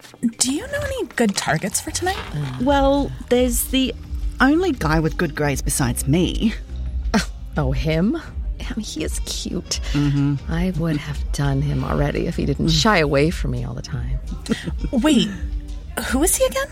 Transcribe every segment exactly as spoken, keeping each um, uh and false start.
Do you know any good targets for tonight? Well, there's the only guy with good grades besides me. Oh, him? I mean, he is cute. Mm-hmm. I would have done him already if he didn't shy away from me all the time. Wait, who is he again?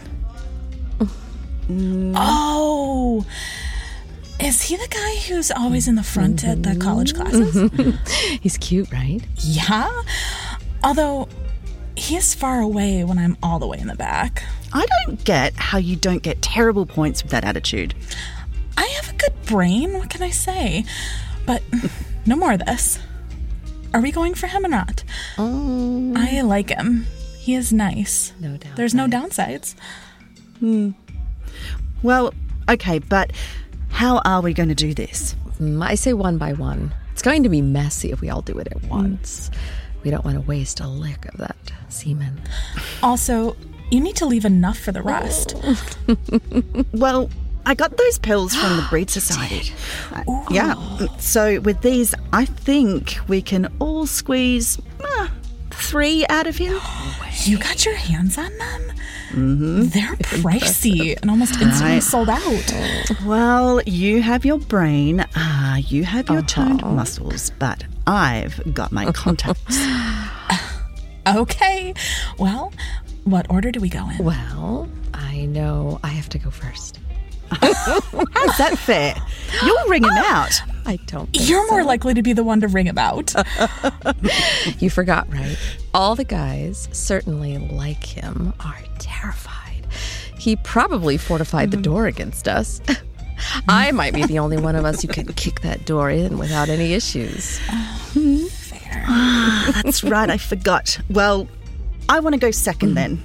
Mm. Oh, is he the guy who's always in the front at the college classes? He's cute, right? Yeah, although he is far away when I'm all the way in the back. I don't get how you don't get terrible points with that attitude. I have a good brain, what can I say? But no more of this. Are we going for him or not? Um, I like him. He is nice. No doubt. There's no downsides. Hmm. Well, okay, but how are we going to do this? Mm, I say one by one. It's going to be messy if we all do it at once. Mm. We don't want to waste a lick of that semen. Also, you need to leave enough for the rest. Well, I got those pills from the Breed Society. Uh, yeah, so with these, I think we can all squeeze uh, three out of him. You got your hands on them? Mm-hmm. They're pricey and almost instantly right. sold out. Well, you have your brain, uh, you have your uh-huh. toned muscles, but I've got my contacts. Okay. Well, what order do we go in? Well, I know I have to go first. How's that fair? You'll ring him out. I don't think You're so. more likely to be the one to ring him out. You forgot, right? All the guys, certainly like him, are terrified. He probably fortified mm-hmm. the door against us. I might be the only one of us who can kick that door in without any issues. Uh, fair. Ah, that's right, I forgot. Well, I want to go second mm. then.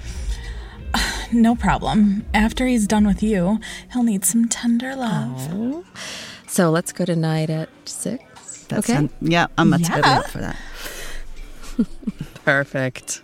No problem. After he's done with you, he'll need some tender love. Oh. So let's go tonight at six. That's okay? Un- yeah, I'm yeah. totally up for that. Perfect.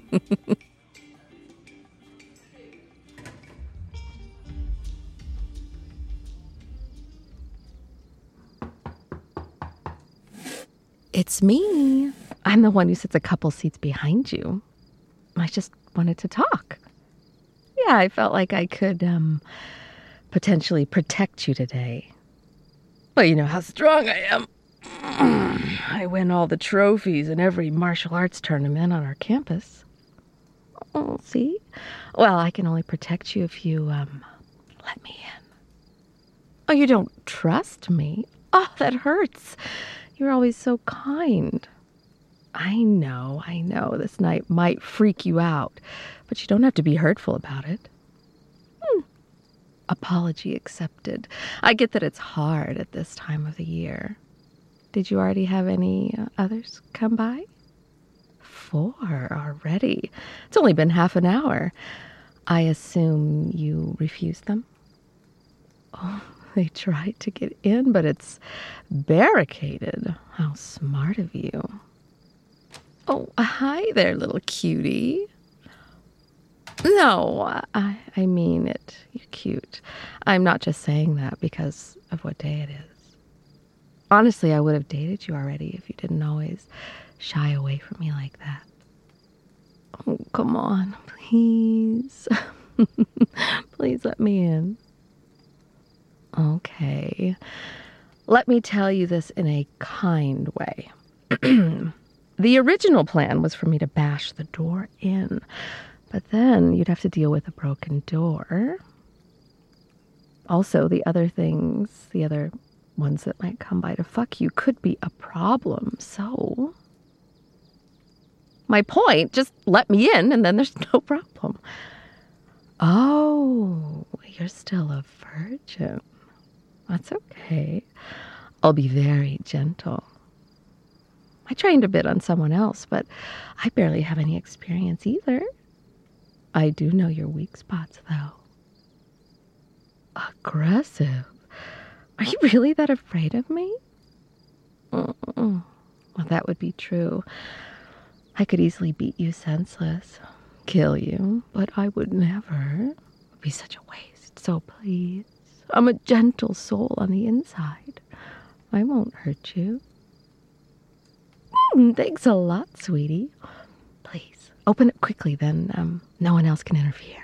It's me. I'm the one who sits a couple seats behind you. I just wanted to talk. Yeah, I felt like I could um, potentially protect you today. Well, you know how strong I am. I win all the trophies in every martial arts tournament on our campus. Oh, see? Well, I can only protect you if you, um, let me in. Oh, you don't trust me? Oh, that hurts. You're always so kind. I know, I know this night might freak you out, but you don't have to be hurtful about it. Hmm. Apology accepted. I get that it's hard at this time of the year. Did you already have any uh, others come by? Four already. It's only been half an hour. I assume you refused them? Oh, they tried to get in, but it's barricaded. How smart of you. Oh, hi there, little cutie. No, I, I mean it. You're cute. I'm not just saying that because of what day it is. Honestly, I would have dated you already if you didn't always shy away from me like that. Oh, come on, please. Please let me in. Okay. Let me tell you this in a kind way. The original plan was for me to bash the door in, but then you'd have to deal with a broken door. Also, the other things, the other ones that might come by to fuck you could be a problem, so... My point, just let me in and then there's no problem. Oh, you're still a virgin. That's okay. I'll be very gentle. I trained a bit on someone else, but I barely have any experience either. I do know your weak spots, though. Aggressive? Are you really that afraid of me? Mm-mm. Well, that would be true. I could easily beat you senseless, kill you, but I would never. It would be such a waste, so please. I'm a gentle soul on the inside. I won't hurt you. Mm, thanks a lot, sweetie. please. Open it quickly, then um, no one else can interfere.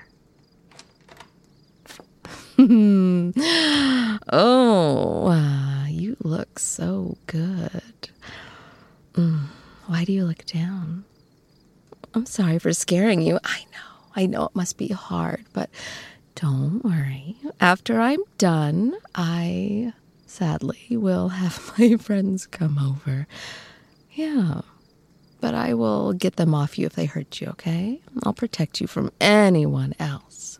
Oh, uh, you look so good. Mm, why do you look down? I'm sorry for scaring you. I know, I know it must be hard, but don't worry. After I'm done, I sadly will have my friends come over. Yeah, but I will get them off you if they hurt you, okay? I'll protect you from anyone else.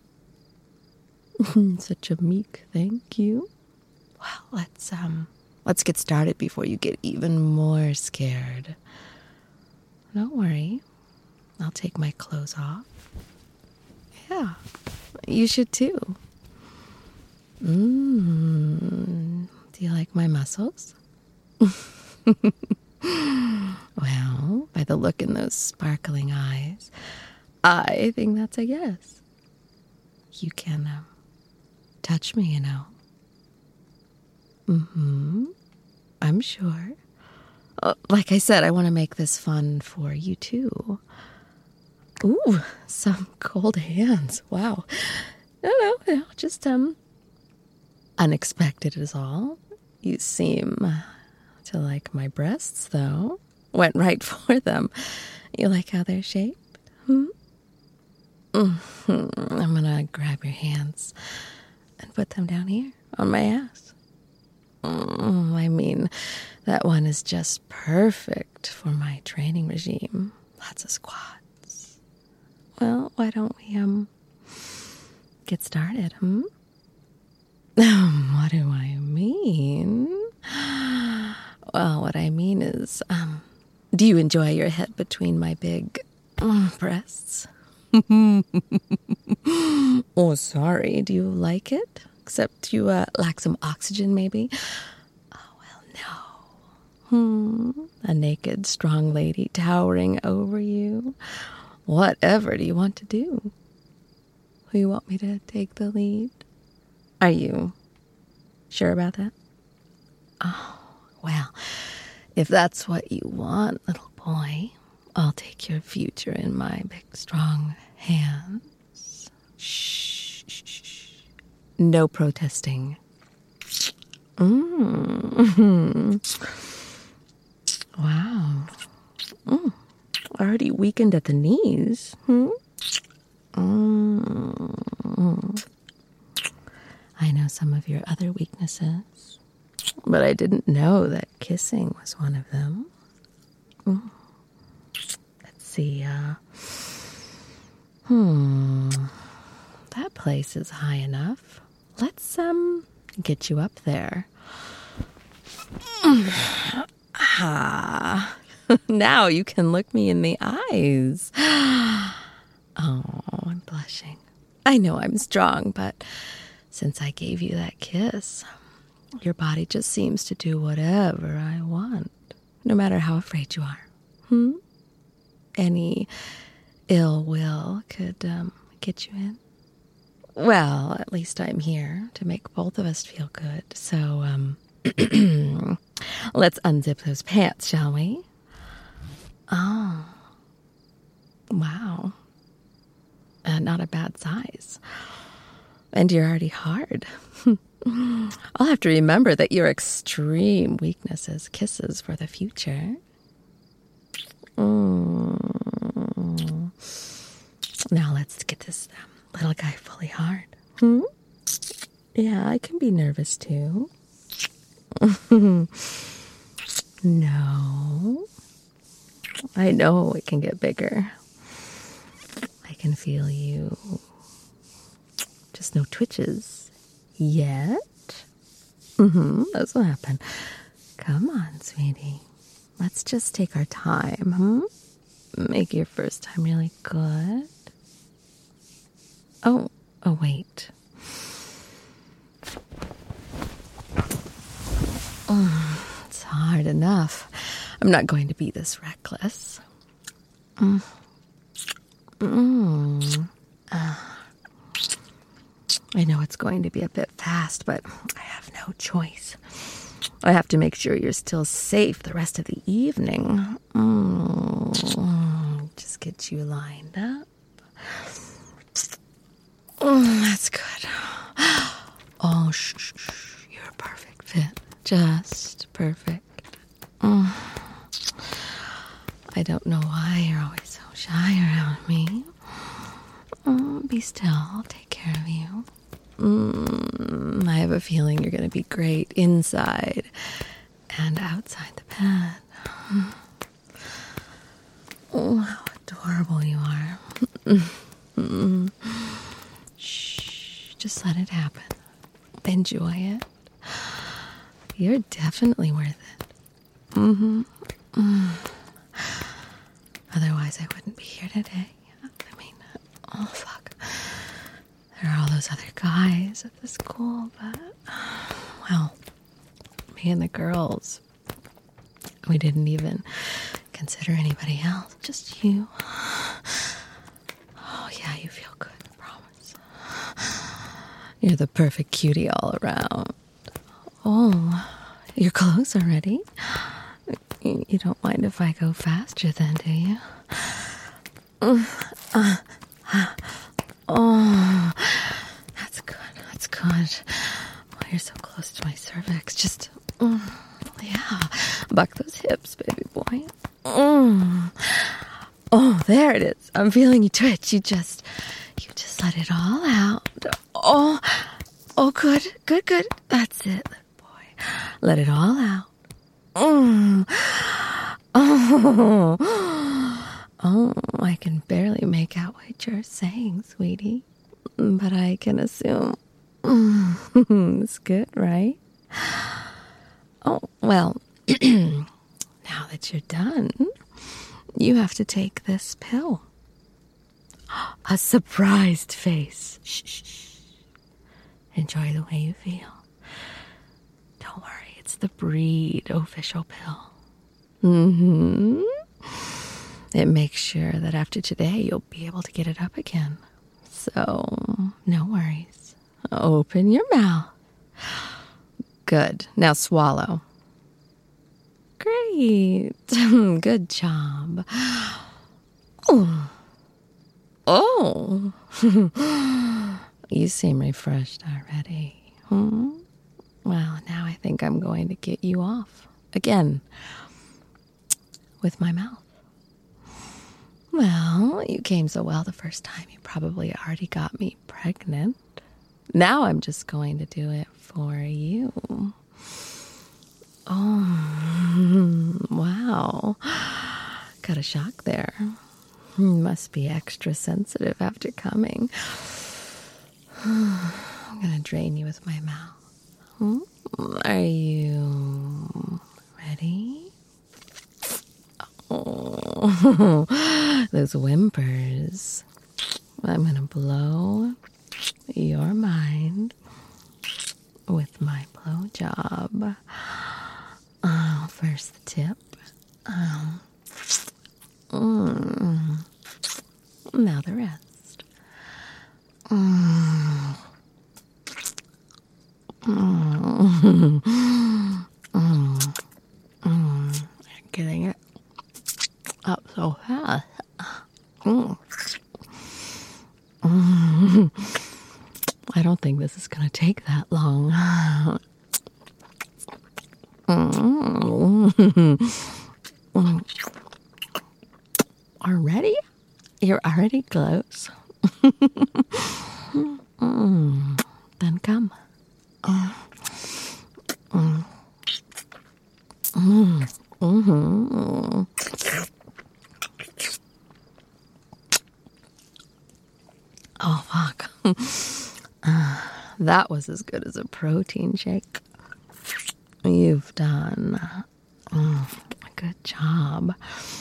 Such a meek thank you. Well, let's um let's get started before you get even more scared. Don't worry. I'll take my clothes off. Yeah, you should too. Mmm. Do you like my muscles? Well, by the look in those sparkling eyes, I think that's a yes. You can um, touch me, you know. Mm-hmm. I'm sure. Uh, like I said, I want to make this fun for you, too. Ooh, some cold hands. Wow. No, no, no, just, um, unexpected is all. You seem to like my breasts, though. Went right for them. You like how they're shaped? Hmm? Mm-hmm. I'm gonna grab your hands and put them down here on my ass. Mm, I mean, that one is just perfect for my training regime. Lots of squats. Well, why don't we, um, get started, hmm? What do I mean? Well, what I mean is, um, do you enjoy your head between my big mm, breasts? Oh, sorry. Do you like it? Except you uh, lack some oxygen, maybe? Oh, well, no. Hmm. A naked, strong lady towering over you. Whatever do you want to do? Do you want me to take the lead? Are you sure about that? Oh, well, if that's what you want, little boy, I'll take your future in my big, strong hands. Shh, shh, shh. No protesting. Mm. Wow. Mm. Already weakened at the knees. Hmm? Mm. I know some of your other weaknesses, but I didn't know that kissing was one of them. Mm. Let's see, uh... Hmm... That place is high enough. Let's, um, get you up there. Ah... Now you can look me in the eyes. Oh, I'm blushing. I know I'm strong, but since I gave you that kiss, your body just seems to do whatever I want, no matter how afraid you are. Hmm? Any ill will could um, get you in. Well, at least I'm here to make both of us feel good. So, um, let's unzip those pants, shall we? Oh, wow. Uh, not a bad size. And you're already hard. I'll have to remember that your extreme weakness is kisses for the future. Mm. Now let's get this um, little guy fully hard. Hmm? Yeah, I can be nervous too. No. I know it can get bigger. I can feel you. Just no twitches yet. Mm-hmm. Those will happen. Come on, sweetie. Let's just take our time, hmm? Make your first time really good. Oh, oh, wait. Oh, it's hard enough. I'm not going to be this reckless. Mm. Mm. Uh, I know it's going to be a bit fast, but I have no choice. I have to make sure you're still safe the rest of the evening. Mm. Just get you lined up. Oh, that's good. Oh, shh, shh, shh. You're a perfect fit. Just perfect. Mm. I don't know why you're always so shy around me. Mm, be still. I'll take care of you. Mm, I have a feeling you're going to be great inside and outside the bed. Mm. Oh, how adorable you are. Mm. Shh, just let it happen. Enjoy it. You're definitely worth it. Mm-hmm. Mm. Otherwise, I wouldn't be here today. I mean, oh, fuck. There are all those other guys at the school, but, well, me and the girls, we didn't even consider anybody else. Just you. Oh, yeah, you feel good, I promise. You're the perfect cutie all around. Oh, your clothes are ready? You don't mind if I go faster then, do you? Uh, uh, oh, that's good, that's good. Oh, you're so close to my cervix. Just, mm, yeah, buck those hips, baby boy. Mm. Oh, there it is. I'm feeling you twitch. You just, you just let it all out. Oh, oh, good, good, good. That's it, little boy. Let it all out. Mm. Oh, oh, I can barely make out what you're saying, sweetie. But I can assume mm, it's good, right? Oh, well, now that you're done, you have to take this pill. A surprised face. Shh, shh, shh. Enjoy the way you feel. Don't worry, it's the Breed official pill. Mm-hmm. It makes sure that after today, you'll be able to get it up again. So, no worries. Open your mouth. Good. Now swallow. Great. Good job. Oh. Oh. You seem refreshed already. Hmm? Well, now I think I'm going to get you off. Again. With my mouth. Well, you came so well the first time, you probably already got me pregnant. Now I'm just going to do it for you. Oh, wow. Got a shock there. Must be extra sensitive after coming. I'm going to drain you with my mouth. Are you ready? Oh, those whimpers. I'm going to blow your mind with my blowjob. Oh, first the tip. Um, mm, now the rest. Mm, mm, mm, mm, getting it up so fast. Mm. Mm. I don't think this is going to take that long. Mm. Already? You're already close. Mm. Then come. Mm. Mm. Mm. Mm-hmm. Oh, fuck. Uh, that was as good as a protein shake. You've done mm, a good job.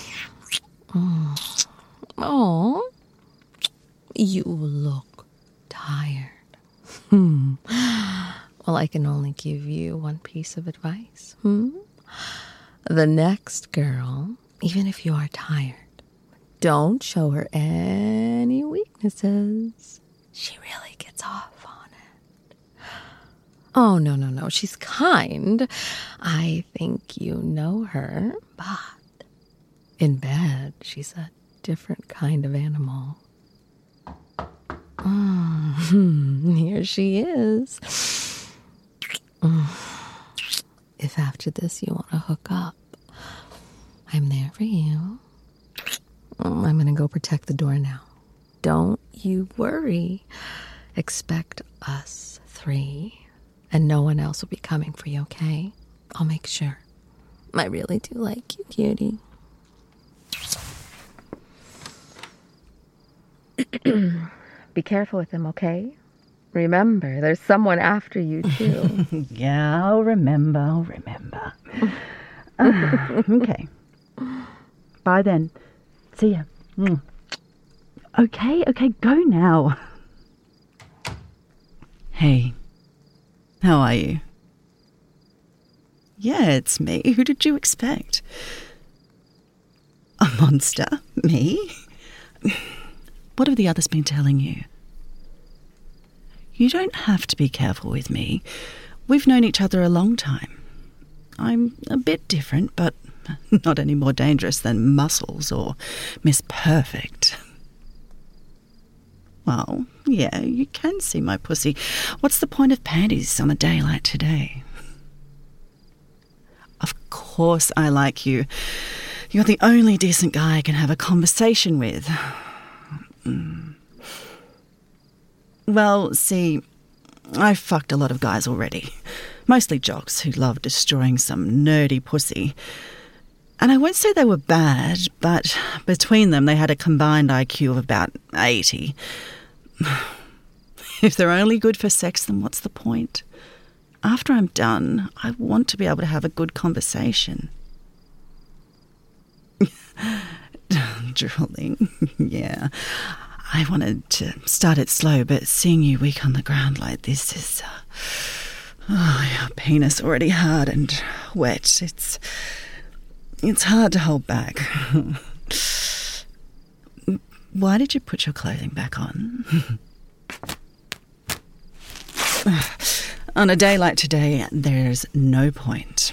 Mm. Oh, you look tired. Hmm. Well, I can only give you one piece of advice. Hmm? The next girl, even if you are tired, don't show her any weaknesses. She really gets off on it. Oh, no, no, no. She's kind. I think you know her, but in bed, she's a different kind of animal. Oh, here she is. If after this you want to hook up, I'm there for you. I'm going to go protect the door now. Don't you worry. Expect us three, and no one else will be coming for you, okay? I'll make sure. I really do like you, cutie. Be careful with him, okay? Remember, there's someone after you, too. Yeah, I'll remember, I'll remember. uh, okay. Bye then. See ya. Mm. Okay, okay, go now. Hey, how are you? Yeah, it's me. Who did you expect? A monster? Me? What have the others been telling you? You don't have to be careful with me. We've known each other a long time. I'm a bit different, but not any more dangerous than Muscles or Miss Perfect. Well, yeah, you can see my pussy. What's the point of panties on a day like today? Of course I like you. You're the only decent guy I can have a conversation with. Mm. Well, see, I've fucked a lot of guys already. Mostly jocks who love destroying some nerdy pussy. And I won't say they were bad, but between them they had a combined I Q of about eighty. If they're only good for sex, then what's the point? After I'm done, I want to be able to have a good conversation. Drooling, yeah. I wanted to start it slow, but seeing you weak on the ground like this is... Uh, oh, your penis already hard and wet. It's... It's hard to hold back. Why did you put your clothing back on? On a day like today, there's no point.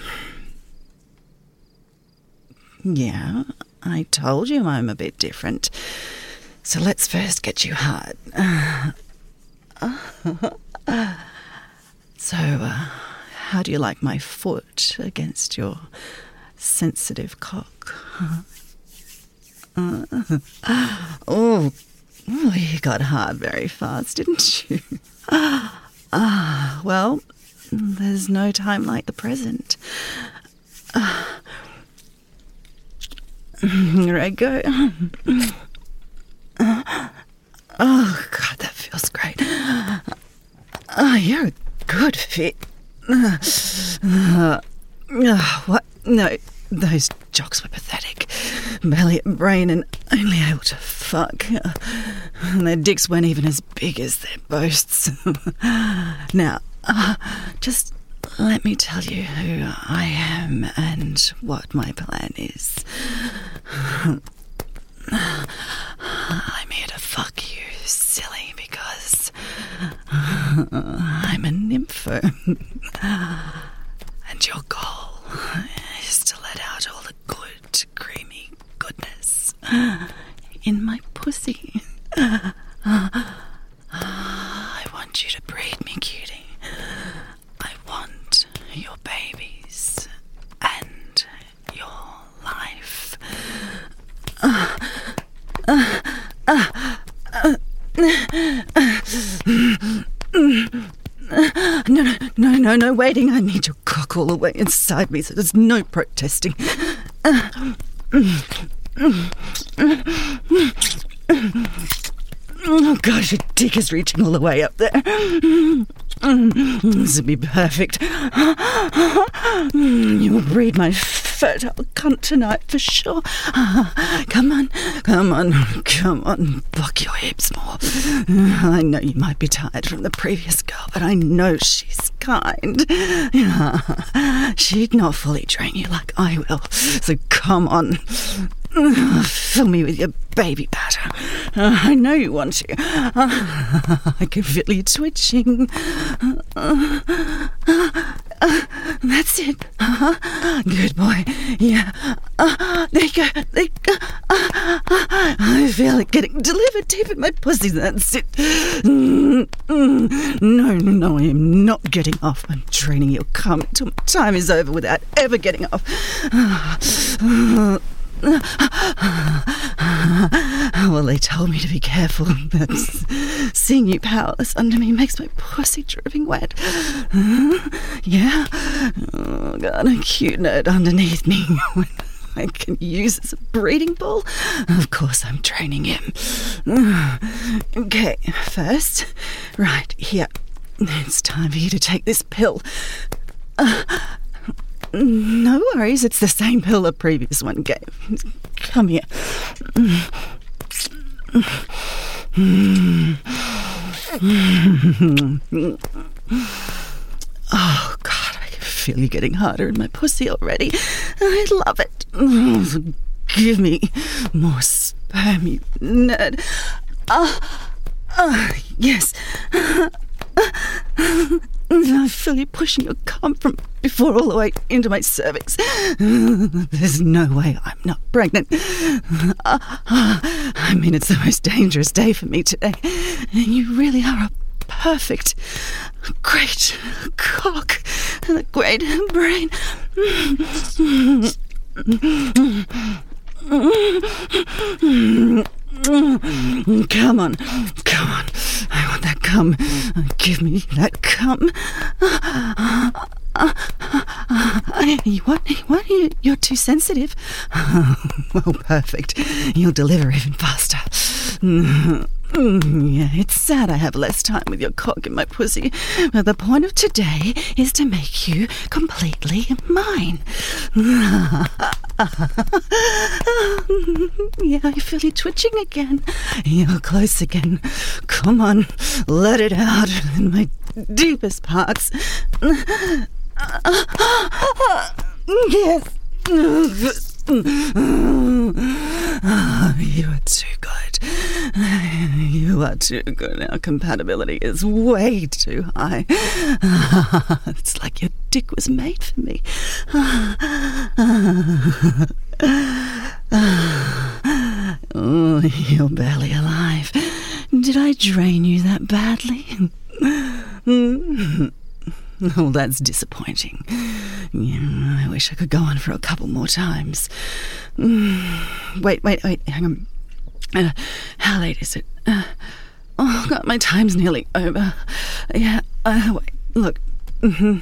Yeah, I told you I'm a bit different. So let's first get you hard. So, uh, how do you like my foot against your sensitive cock? Uh, oh, oh, you got hard very fast, didn't you? Ah, well, there's no time like the present. Uh, here I go. Uh, oh, God, that feels great. Oh, you're a good fit. Uh, uh, what? No, those jocks were pathetic. Belly and brain and only able to fuck. Uh, and their dicks weren't even as big as their boasts. Now, uh, just let me tell you who I am and what my plan is. I'm here to fuck you, silly, because I'm a nympho. And your goal is to let out all the good, creamy goodness in my pussy. I want you to breed me, cutie. I want your babies and your life. Uh, uh, uh, uh, no, no, no, no, no, waiting. I need your cock all the way inside me, so there's no protesting. Oh, gosh, your dick is reaching all the way up there. This would be perfect. You will breed my fertile cunt tonight for sure. Come on, come on, come on. Block your hips more. I know you might be tired from the previous girl, but I know she's kind. She'd not fully drain you like I will. So come on. Fill me with your baby batter. Uh, I know you want to. Uh, I can feel you twitching. Uh, uh, Uh, that's it. Uh-huh. Good boy. Yeah. Uh, there you go. There you go. Uh, uh, I feel it getting delivered deep in my pussy. That's it. Mm, mm. No, no, I am not getting off. I'm draining your cum until my time is over without ever getting off. Uh, well, they told me to be careful, but seeing you powerless under me makes my pussy dripping wet. Yeah? Oh, God, a cute nerd underneath me when I can use as a breeding ball. Of course, I'm training him. Okay, first, right here. It's time for you to take this pill. Uh, No worries, it's the same pill the previous one gave. Come here. Oh, God, I can feel you getting harder in my pussy already. I love it. Give me more sperm, you nerd. Ah, uh, uh, yes. I feel you pushing your cum from before all the way into my cervix. There's no way I'm not pregnant. I mean, it's the most dangerous day for me today. And you really are a perfect, great cock and a great brain. Come on, come on. I want that cum. Give me that cum. You what? What? You're too sensitive. Well, perfect. You'll deliver even faster. Yeah, it's sad I have less time with your cock in my pussy, but the point of today is to make you completely mine. Yeah, I feel you twitching again. You're close again. Come on, let it out in my deepest parts. Yes. Oh, you are too good. You are too good. Our compatibility is way too high. It's like your dick was made for me. Oh, you're barely alive. Did I drain you that badly? Oh, that's disappointing. Yeah, I wish I could go on for a couple more times. Wait, wait, wait, hang on. Uh, how late is it? Uh, oh, God, my time's nearly over. Yeah, uh, wait, look. Mm-hmm.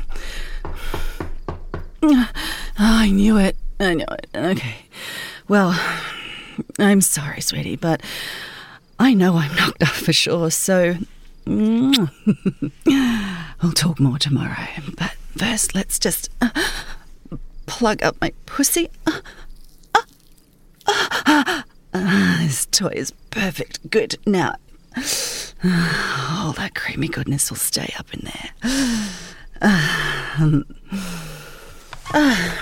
Oh, I knew it. I knew it. Okay. Well, I'm sorry, sweetie, but I know I'm knocked up for sure, so we'll talk more tomorrow. But first, let's just uh, plug up my pussy. Uh, uh, uh, uh, this toy is perfect. Good. Now, all that creamy goodness will stay up in there. Uh, um, uh,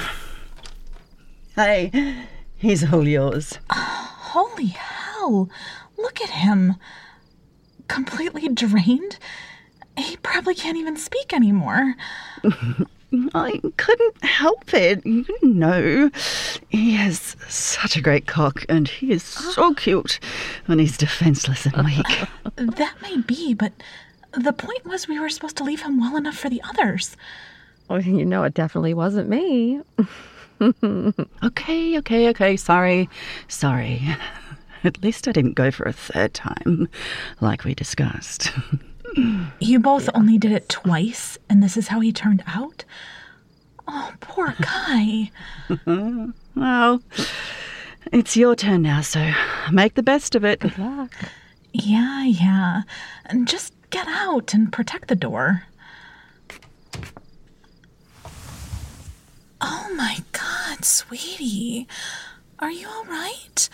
hey, he's all yours. Oh, holy hell. Look at him. Completely drained? He probably can't even speak anymore. I couldn't help it. You know, he has such a great cock, and he is so cute when he's defenseless and weak. That may be, but the point was we were supposed to leave him well enough for the others. Well, you know, it definitely wasn't me. Okay, okay, okay. Sorry. Sorry. At least I didn't go for a third time, like we discussed. You both yeah. only did it twice, and this is how he turned out? Oh, poor guy. Well, it's your turn now, so make the best of it. Good luck. Yeah, yeah. And just get out and protect the door. Oh my God, sweetie. Are you all right?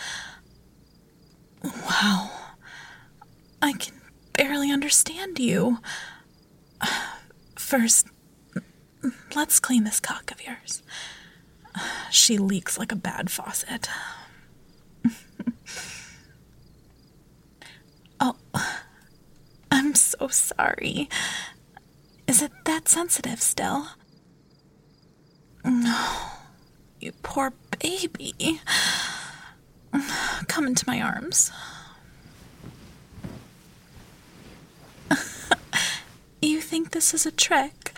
Wow. I can barely understand you. First, let's clean this cock of yours. She leaks like a bad faucet. Oh, I'm so sorry. Is it that sensitive still? Oh, you poor baby. Come into my arms. You think this is a trick?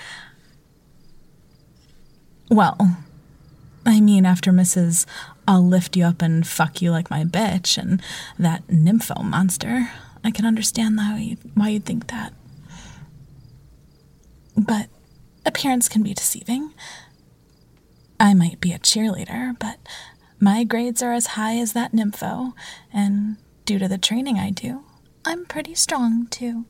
Well, I mean, after Missus I'll lift you up and fuck you like my bitch and that nympho monster, I can understand why you'd, why you'd think that. But appearance can be deceiving. I might be a cheerleader, but my grades are as high as that nympho, and due to the training I do, I'm pretty strong too.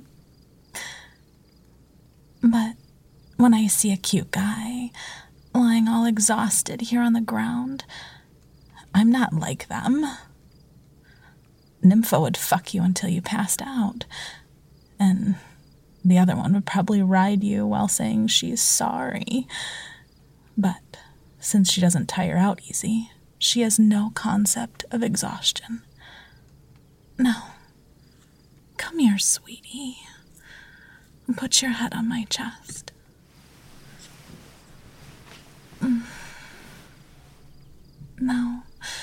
But when I see a cute guy lying all exhausted here on the ground, I'm not like them. Nympho would fuck you until you passed out, and the other one would probably ride you while saying she's sorry. But since she doesn't tire out easy, she has no concept of exhaustion. Now, come here, sweetie. Put your head on my chest. Now,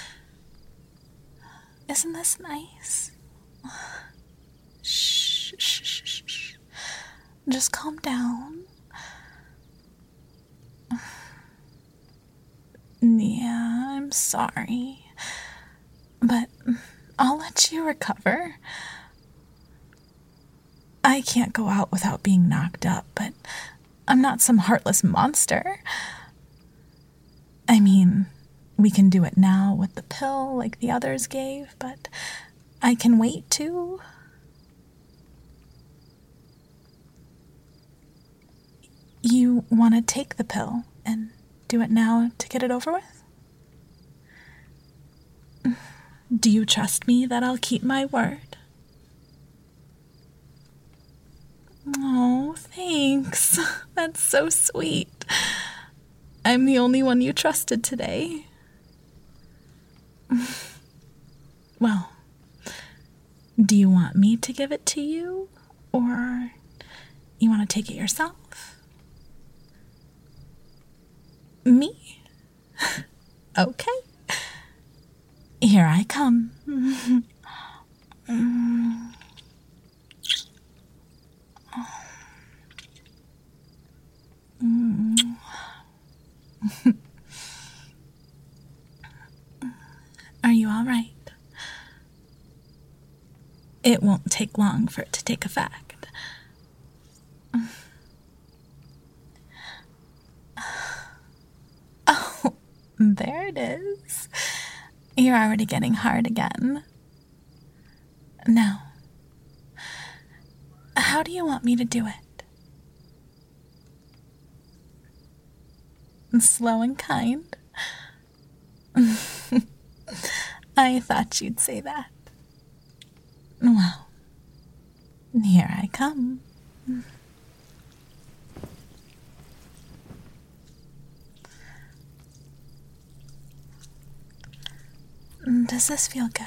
isn't this nice? Shh, shh, shh, shh, shh. Just calm down. Yeah, I'm sorry. But I'll let you recover. I can't go out without being knocked up, but I'm not some heartless monster. I mean, we can do it now with the pill like the others gave, but I can wait too. You want to take the pill and do it now to get it over with? Do you trust me that I'll keep my word? Oh, thanks. That's so sweet. I'm the only one you trusted today. Well, do you want me to give it to you, or you want to take it yourself? Me? Okay. Here I come. Are you all right? It won't take long for it to take effect. Oh, there it is. You're already getting hard again. Now, how do you want me to do it? Slow and kind? I thought you'd say that. Well, here I come. Does this feel good?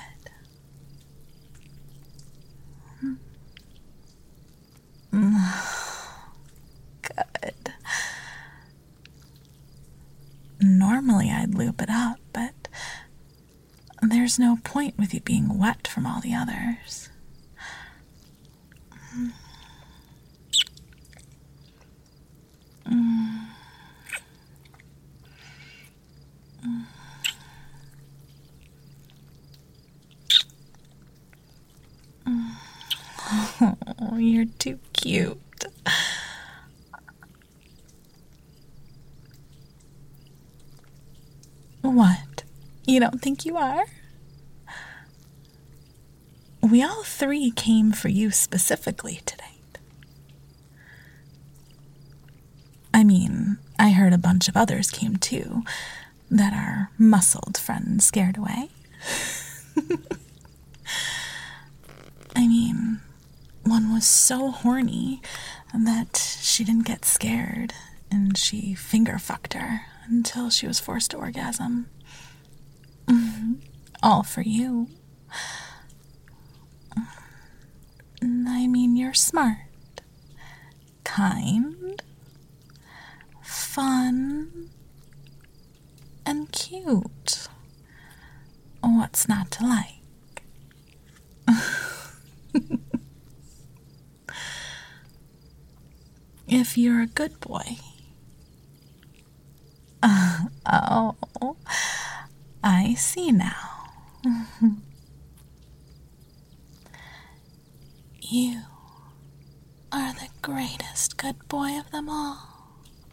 Good. Normally I'd loop it up, but there's no point with you being wet from all the others. Oh, you're too cute. What? You don't think you are? We all three came for you specifically today. I mean, I heard a bunch of others came too, that our muscled friend scared away. I mean, one was so horny that she didn't get scared, and she finger fucked her until she was forced to orgasm. All for you. I mean, you're smart, kind, fun, cute. What's not to like? If you're a good boy. Uh, oh, I see now. You are the greatest good boy of them all.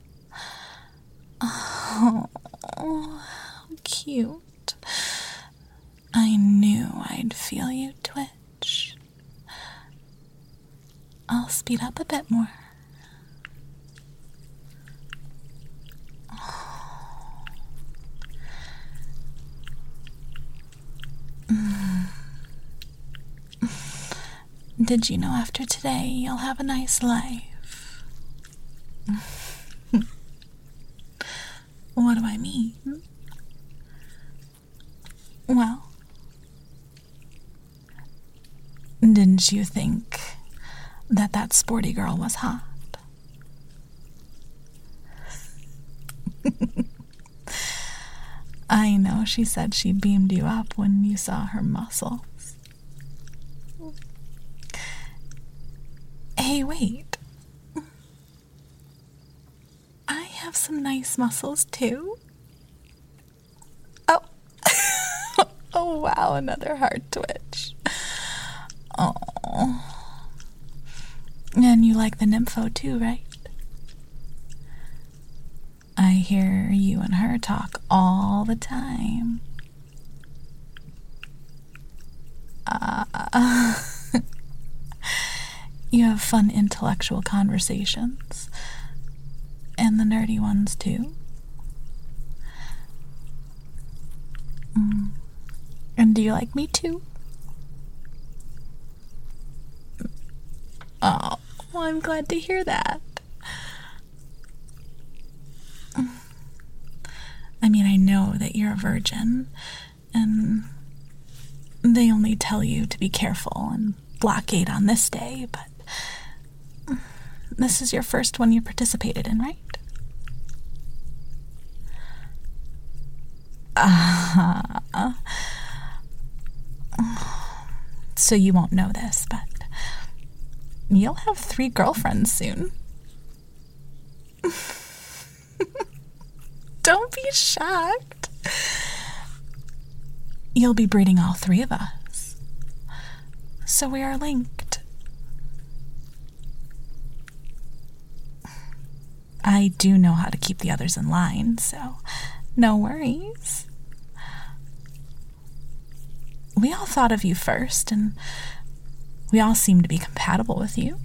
Oh, how cute. I knew I'd feel you twitch. I'll speed up a bit more. Did you know after today you'll have a nice life? What do I mean? Well, didn't you think that that sporty girl was hot? I know she said she beamed you up when you saw her muscles. Hey, wait. I have some nice muscles, too. Oh. Oh, wow, another heart twitch. Oh. And you like the nympho, too, right? I hear you and her talk all the time. Uh... You have fun intellectual conversations. And the nerdy ones, too. Mm. And do you like me, too? Oh, well, I'm glad to hear that. I mean, I know that you're a virgin, and they only tell you to be careful and blockade on this day, but this is your first one you participated in, right? Uh, so you won't know this, but you'll have three girlfriends soon. Don't be shocked. You'll be breeding all three of us. So we are linked. I do know how to keep the others in line, so no worries. We all thought of you first, and we all seem to be compatible with you.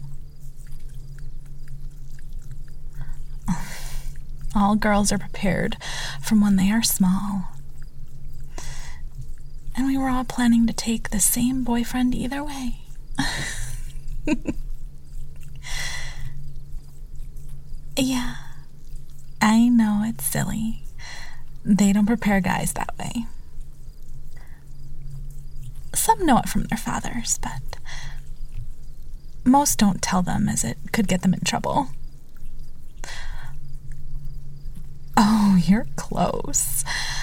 All girls are prepared from when they are small. And we were all planning to take the same boyfriend either way. Yeah, I know it's silly. They don't prepare guys that way. Some know it from their fathers, but most don't tell them as it could get them in trouble. Oh, you're close.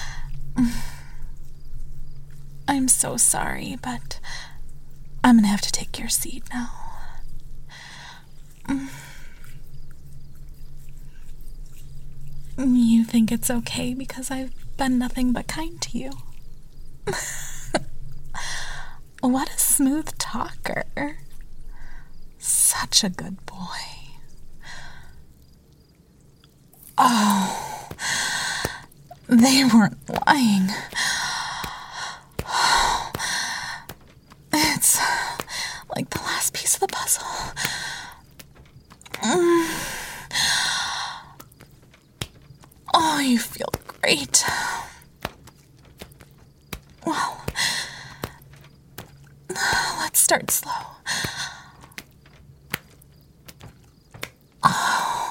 I'm so sorry, but I'm gonna have to take your seat now. You think it's okay because I've been nothing but kind to you. What a smooth talker. Such a good boy. Oh, they weren't lying. It's like the last piece of the puzzle. Mm. Oh, you feel great. Well, let's start slow. Oh.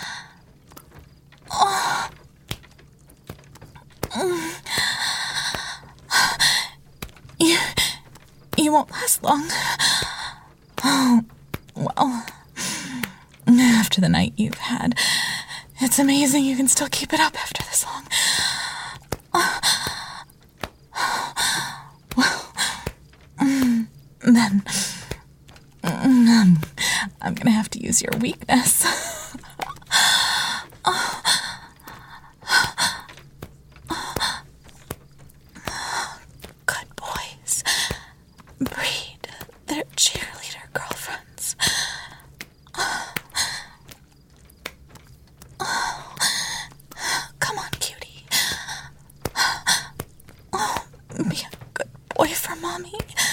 Oh. Mm. You, you won't last long. Oh, well, after the night you've had, it's amazing you can still keep it up after this long. Well, then um, I'm gonna have to use your weakness. Good boys breed their cheerleader girlfriends. Come on, cutie. Be a good boy for mommy.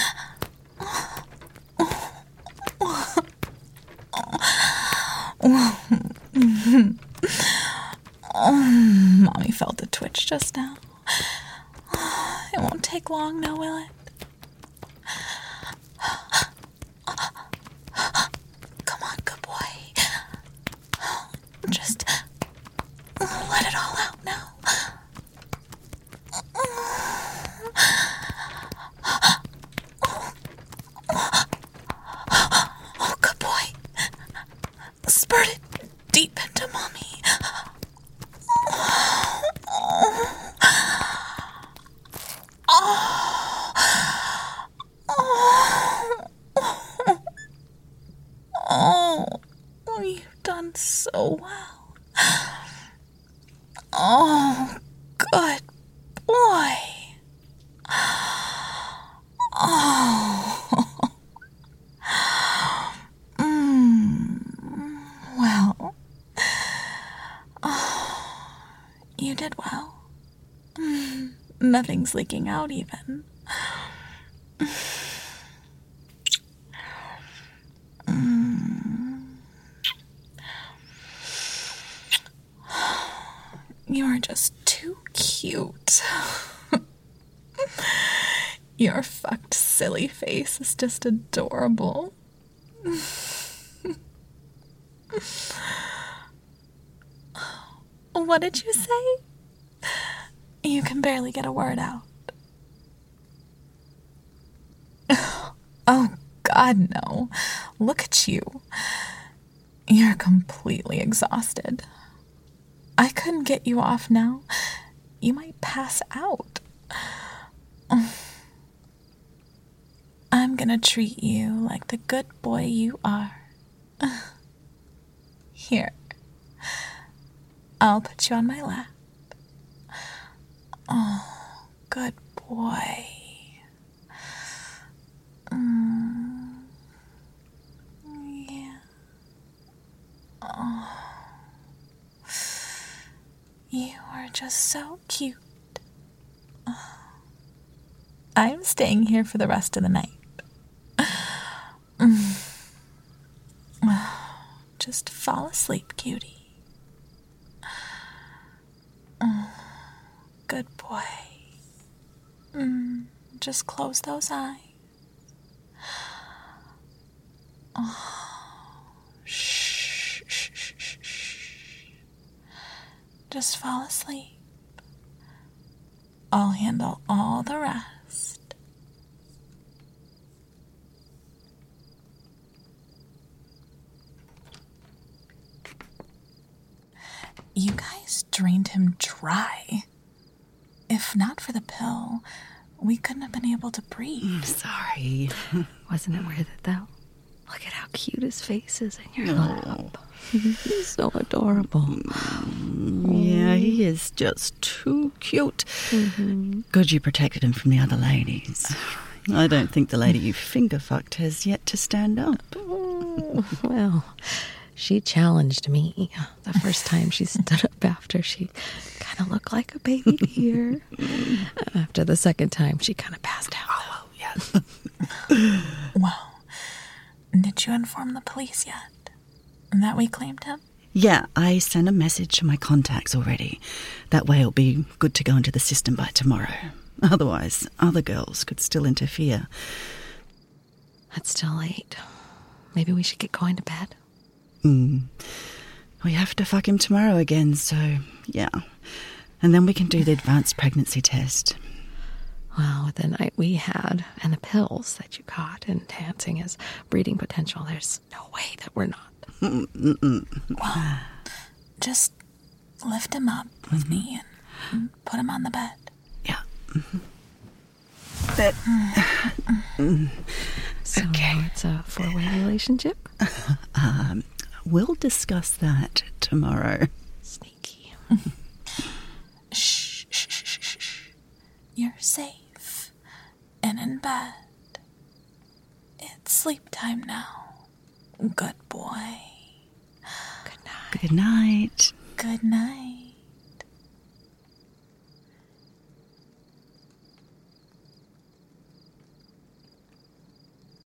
Mommy felt a twitch just now. It won't take long now, will it? Come on, good boy. Just let it all out now. Oh, good boy. Spurt it deep into mommy. Oh, you've done so well. Oh, good boy. Oh. Mm. Well. Oh, you did well. Mm. Nothing's leaking out even. You are just too cute. Your fucked silly face is just adorable. What did you say? You can barely get a word out. Oh, God, no. Look at you. You're completely exhausted. I couldn't get you off now. You might pass out. I'm gonna treat you like the good boy you are. Here. I'll put you on my lap. Oh, good boy. Mm. Yeah. Oh. You are just so cute. Oh. I'm staying here for the rest of the night. Mm. Just fall asleep, cutie. Mm. Good boy. Mm. Just close those eyes. Oh. Shh, shh, shh, shh, shh. Just fall asleep. I'll handle all the rest. You guys drained him dry. If not for the pill, we couldn't have been able to breathe. Sorry. Wasn't it worth it, though? Look at how cute his face is in your lap. He's so adorable. Yeah, he is just too cute. Mm-hmm. Good you protected him from the other ladies. I don't think the lady you finger-fucked has yet to stand up. Oh, well, she challenged me. The first time she stood up after, she kind of looked like a baby deer. After the second time, she kind of passed out. Oh, yes. Well, did you inform the police yet? That we claimed him? Yeah, I sent a message to my contacts already. That way it'll be good to go into the system by tomorrow. Otherwise, other girls could still interfere. It's still late. Maybe we should get going to bed. Mm. We have to fuck him tomorrow again, so yeah. And then we can do the advanced pregnancy test. Well, with the night we had and the pills that you got enhancing his breeding potential, there's no way that we're not. Mm-mm. Well, just lift him up with mm-hmm. me and put him on the bed. But, So okay. it's a four-way relationship? Um, we'll discuss that tomorrow. Sneaky. Shh, shh, shh, shh, shh. You're safe and in bed. It's sleep time now. Good boy. Good night. Good night. Good night.